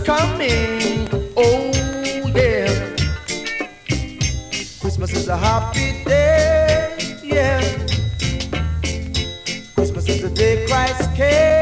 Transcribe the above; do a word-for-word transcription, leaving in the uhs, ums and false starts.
coming. Oh yeah. Christmas is a happy day. Yeah. Christmas is the day Christ came.